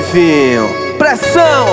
Deivinho, pressão!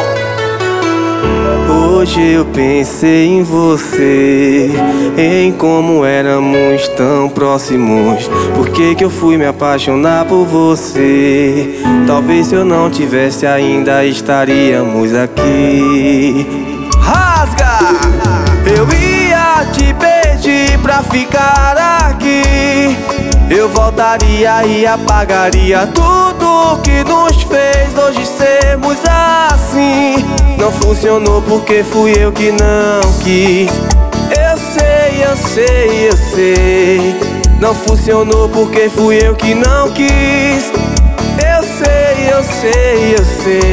Hoje eu pensei em você, em como éramos tão próximos. Por que eu fui me apaixonar por você? Talvez se eu não tivesse ainda estaríamos aqui. Rasga! Eu ia te pedir pra ficar aqui. Eu voltaria e apagaria tudo que nos fez hoje sermos assim. Não funcionou porque fui eu que não quis. Eu sei, eu sei, eu sei. Não funcionou porque fui eu que não quis. Eu sei, eu sei, eu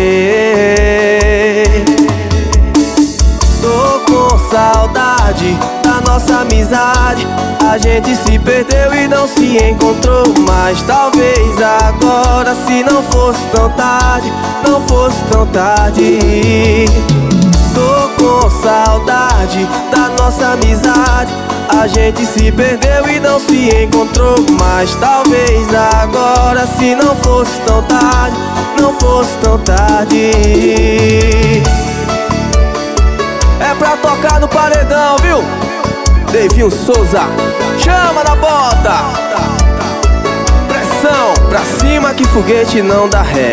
sei. Tô com saudade da nossa amizade. A gente se perdeu e não se encontrou mais. Talvez agora, se não fosse tão tarde, não fosse tão tarde. Tô com saudade da nossa amizade. A gente se perdeu e não se encontrou mais. Talvez agora, se não fosse tão tarde, não fosse tão tarde. É pra tocar no paredão, viu? Deivinho Souza, chama na bota. Pressão, pra cima que foguete não dá ré.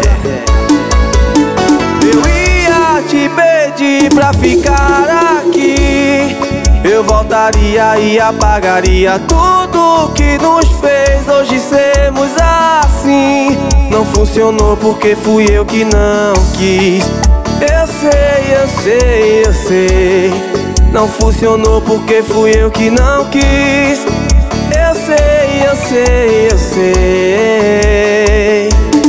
Eu ia te pedir pra ficar aqui. Eu voltaria e apagaria tudo que nos fez hoje sermos assim. Não funcionou porque fui eu que não quis. Eu sei, eu sei, eu sei. Não funcionou porque fui eu que não quis. Eu sei, eu sei, eu sei.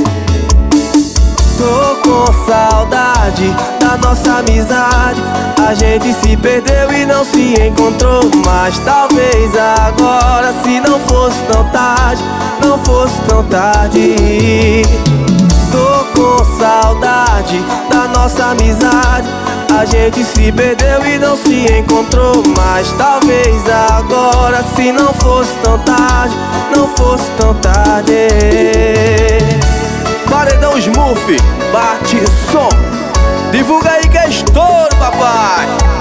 Tô com saudade da nossa amizade. A gente se perdeu e não se encontrou mais. Talvez agora, se não fosse tão tarde, não fosse tão tarde. Tô com saudade da nossa amizade. A gente se perdeu e não se encontrou mais. Talvez agora, se não fosse tão tarde, não fosse tão tarde. Paredão Smurf, bate som. Divulga aí que é estouro, papai.